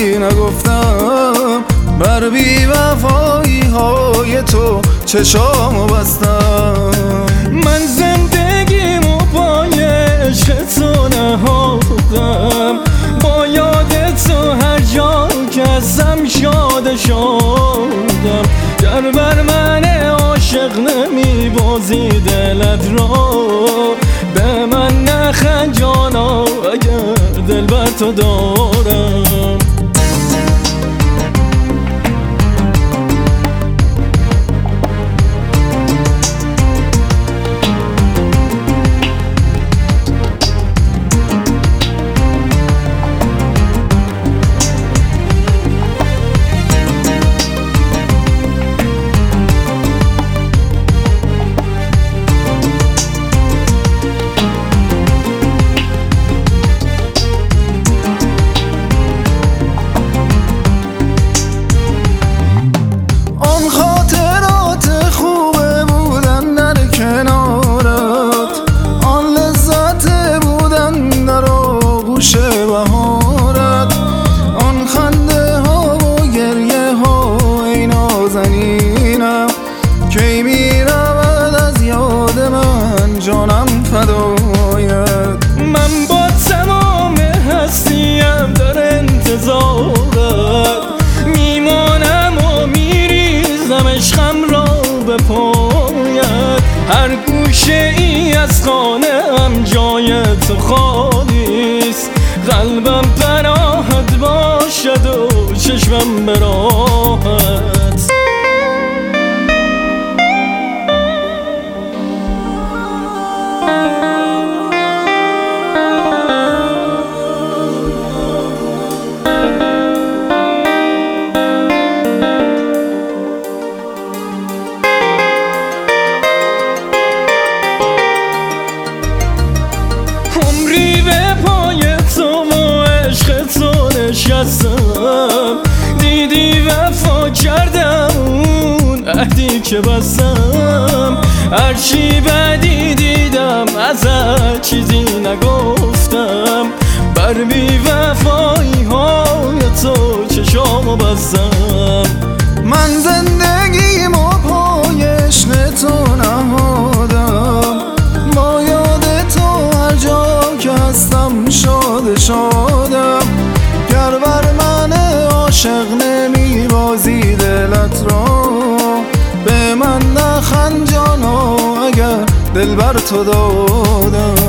چیزی نگفتم، بر بی وفایی های تو چشامو بستم. من زندگیمو پای عشق تو نهادم، با یاد تو هر جا که هستم شاد شدم. گر بر من عاشق نمی بازی دلت را، به من نخند جانا اگر دل بر تو دارم. کی میرود از یاد من جانم فدایت. من با تمام هستیم در انتظارت، میمانم و میریزم عشقم را به پایت. هر گوشه ای از خانه‌ام جای تو خالیست، قلبم پناهت باشد و چشمم به راحت. عمری به پای تو و عشق تو نشستم، دیدی وفا کردم اون عهدی که بستم. هرچی بدی دیدم ازت چیزی نگفتم، بر بی وفایی های تو چشامو بستم. من زندگیمو پای عشق تو نهادم، با یاد تو هر جا که هستم شادم. گر بر من عاشق نمی بازی دلت را، به من نخند جانا اگر دل بر تو دادم.